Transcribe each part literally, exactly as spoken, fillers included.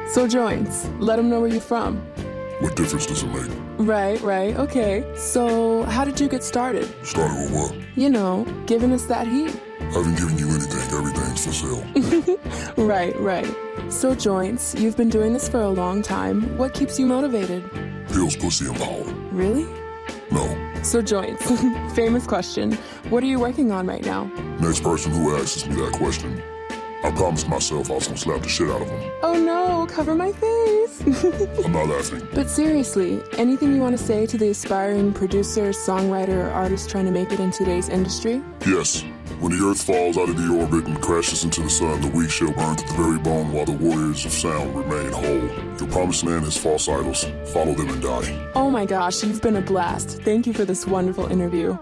So joints, let them know where you're from. What difference does it make? Right, right, okay. So how did you get started? Started with what? You know, giving us that heat. I haven't given you anything. Everything's for sale. Right, right. So joints, you've been doing this for a long time. What keeps you motivated? Pills, pussy, and power. Really? No. So joints, famous question. What are you working on right now? Next person who asks me that question, I promised myself I was gonna slap the shit out of him. Oh no, cover my face. I'm not laughing. But seriously, anything you want to say to the aspiring producer, songwriter, or artist trying to make it in today's industry? Yes. When the earth falls out of the orbit and crashes into the sun, the weak shall burn to the very bone while the warriors of sound remain whole. Your promised land is false idols. Follow them and die. Oh my gosh, you've been a blast. Thank you for this wonderful interview.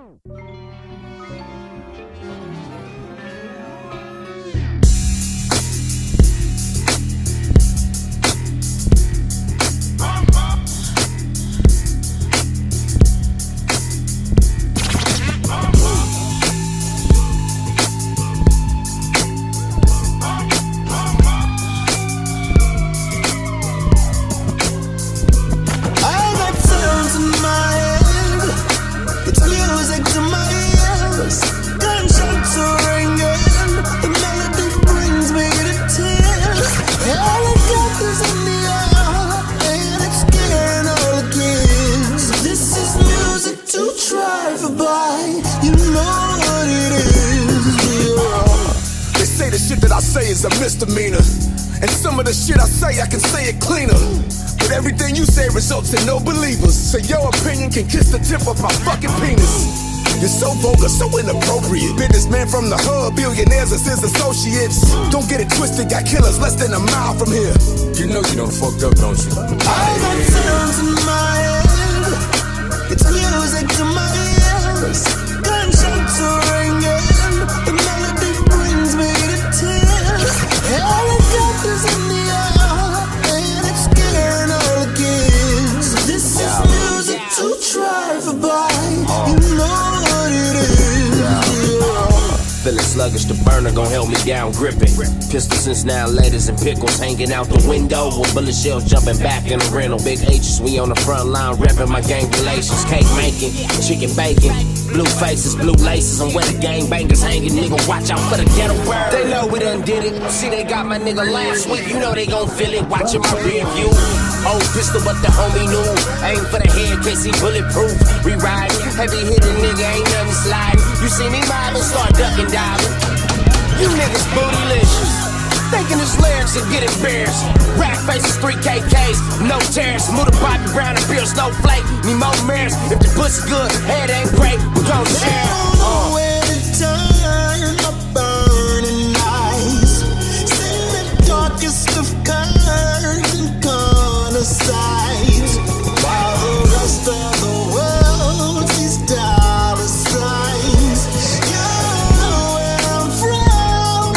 Is a misdemeanor, and some of the shit I say I can say it cleaner, but everything you say results in no believers. So your opinion can kiss the tip of my fucking penis. You're so vulgar, so inappropriate. Businessman from the hood, billionaires as his associates. Don't get it twisted, got killers less than a mile from here. You know you done fucked up, don't you? I got sounds in my head, it's music to my ears. Gunshots are ringing, the melody brings me to tears. Helicopters in the air, and it's scaring all the kids. This is music to drive by. You know what it is. Yeah. Feeling sluggish, the burner gon' help me down gripping. Pistols and now laters and pickles hanging out the window with bullet shells jumping back in the rental. Big H's, we on the front line repping my gang relations. Cake making, chicken bacon, blue faces, blue laces. I'm where the gang bangers hanging, nigga. Watch out for the ghetto bird. They know we done did it. See, they got my nigga last week. You know they gon' feel it. Watching my rear view. Old pistol, but the homie knew. Aim for the head, case he bulletproof. We ride, heavy hitting nigga, ain't nothing sliding. You see me mobbing, start ducking, diving. You niggas bootylicious. Thinking his lyrics and get embarrassed. Rap faces, three K Ks, no tears. Move the Bobby Brown and pure snowflake. Need more mirrors. If the pussy good, head ain't great. We gon' share. Uh. Where to turn my burning eyes. See the darkest of curves and corner sides. While the rest of the world sees dollar signs. You know where I'm from,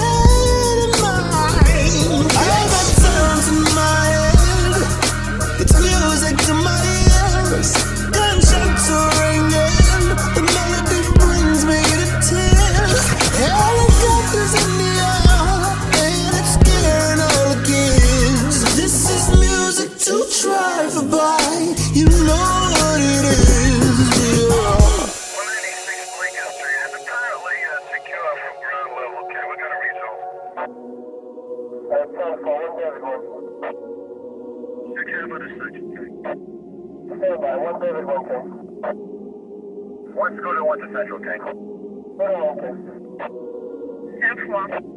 get it in mind. I got sounds in my head, it's music to my ears. Gunshots are ringing, the melody brings me to tears. Helicopters in the air, and it's scaring all the kids. This is music to drive by. You know what it is. Yeah. one eighty-six Lincoln Street is apparently uh, secure from ground level. Okay, we got a result. Uh, telephone, one David one. Six half of the section. Stand by, one David one, okay. One scooter, one to central, okay. One, okay. F one.